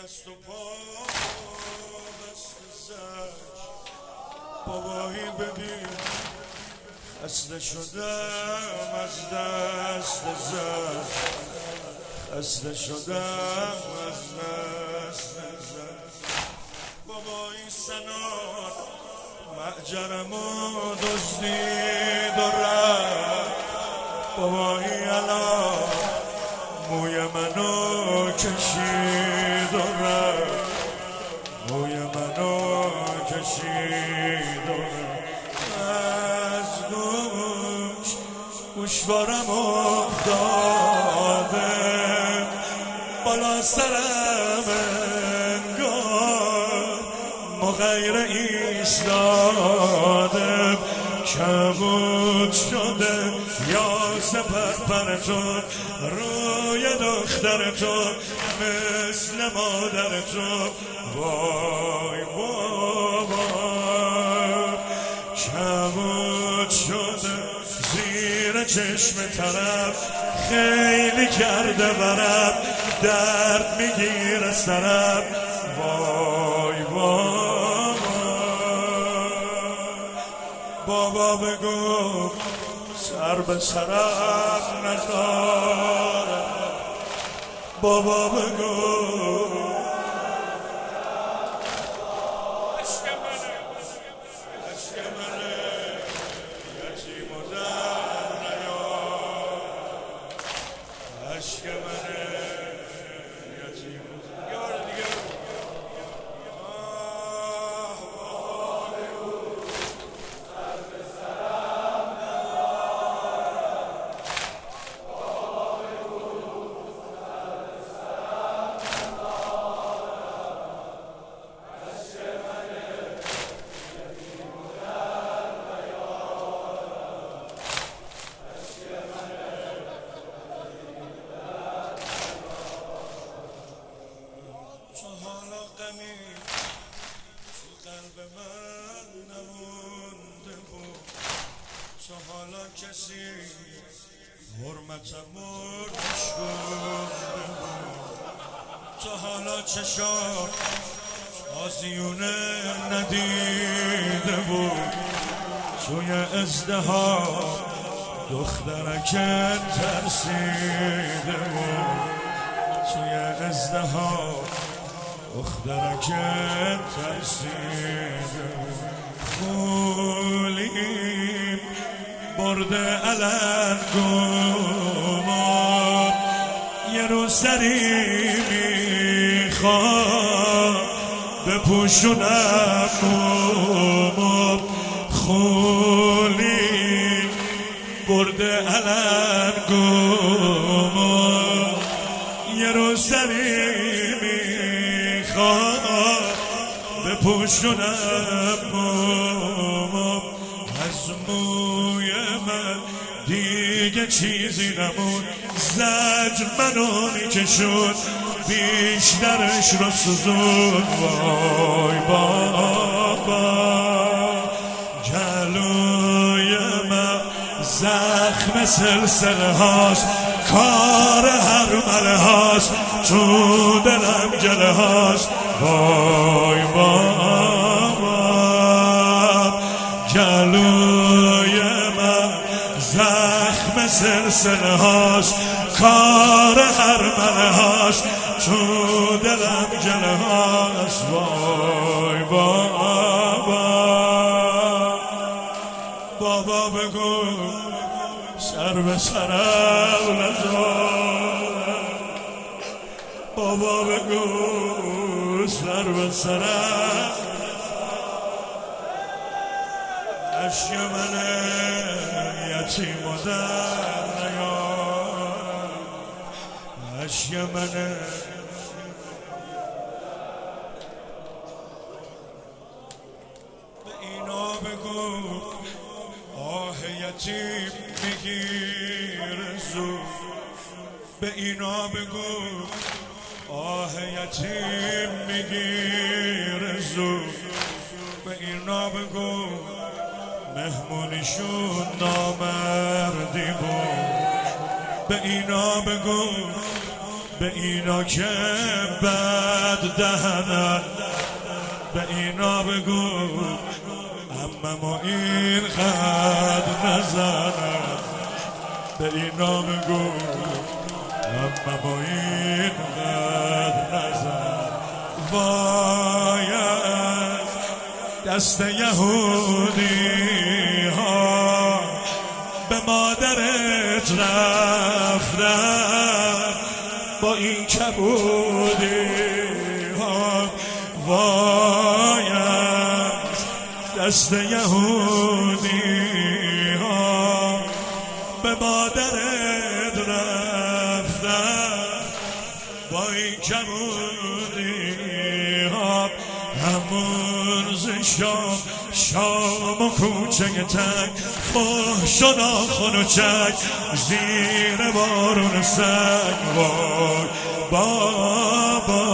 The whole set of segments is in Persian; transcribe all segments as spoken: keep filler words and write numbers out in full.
دست و پا دست زد بابایی ببین خسته شدم از دست زد خسته شدم از دست زد بابایی سنار معجرمو دزدید و رفت بابایی الان موی منو کشید و رفت موی منو کشید و رفت از گوش گوشوارم افتاده بالا سرم انگار مغیر ایستاده کبود شده یا سپر تو روی دختر تو مثل مادر تو وای بابا کبود شده زیر چشم طرف خیلی کرده برم درد میگیره سرم وای بابا بابا بگو سر به سرم نذاره بابا بگو عشق منه عشق منه یتیم و در نیار عشق منه یتیم و یه بار دیگه قلب من نمونده بود تا حالا کسی حرمتمو نشونده بود تا حالا چشام آزیونه ندیده بود توی ازدهام دخترکت ترسیده بود توی ازدهام دخترکت ترسیده خولیم برده علن گمان یه رو سری میخواد بپوشونم گمان خولیم برده علن گمان یه رو سری بپوشونم ماما از موی من دیگه چیزی نمون زجر منو میکشون بیشترش رو سوزون وای بابا جلوی من زخم سلسله هاست کار هر مله هاست تو دلم گله هاست وای بابا جلوی من زخم سلسله هاست کار هر مله هاست تو دلم گله هاست وای بابا بابا بگو سر به سرم نذاره بابا بگو سر به سرم عشق منه یتیم و در نیار عشق منه به اینا بگو آه یتیم میگیره زود به اینا بگو آه یتیم میگیره زود به اینا بگو مهمونیشون نامردی بود به اینا بگو به اینا که بد دهنن به اینا بگو اما این قد نزنن به اینا بگو اما این قد نزن وای از دست یهودی ها به مادرت رفتن با این کبودی ها وای از دست یهودی ها به مادرت رفتن با این کبودی ها همون شام شام و کوچه تک فحش و ناخن و چک زیر بارون سگ وای بابا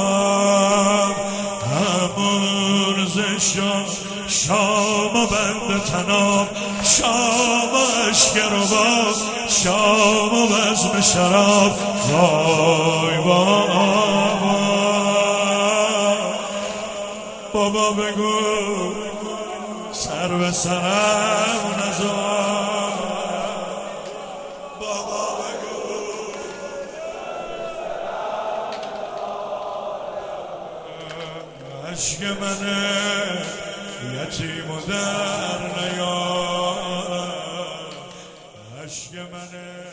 همون شام شام و بند تناب شام و عشق رباب شام و بزم شراب وای بابا بابا بگو سر به سرم نزار بابا بگو عشق منه یتیم و در نیار عشق منه